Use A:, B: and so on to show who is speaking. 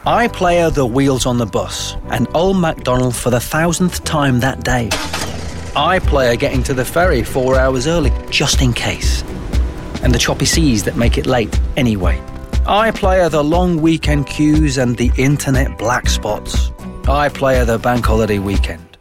A: iPlayer the wheels on the bus, and Old MacDonald for the 1000th time that day. iPlayer getting to the ferry 4 hours early, just in case. And the choppy seas that make it late anyway. iPlayer the long weekend queues and the internet black spots. iPlayer the bank holiday weekend.